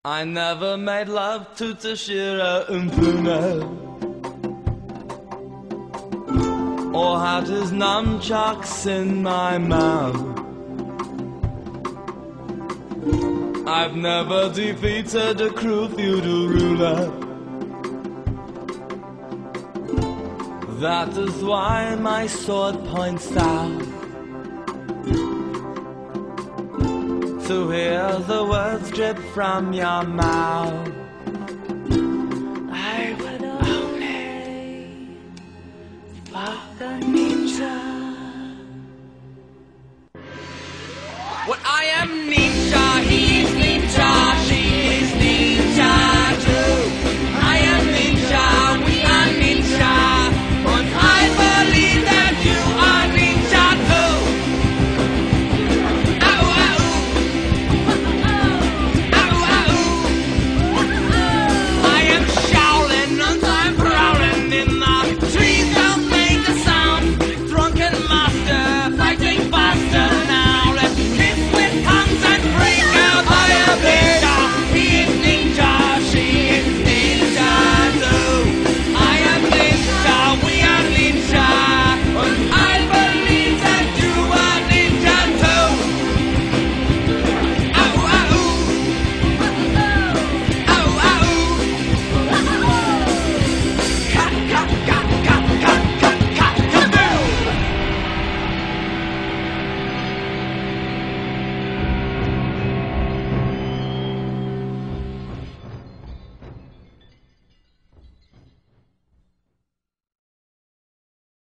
I never made love to Toshiro Umpuna, or had his nunchucks in my mouth. I've never defeated a cruel feudal ruler. That is why my sword points south, to hear the words drip from your mouth. I would only fuck a ninja. What I am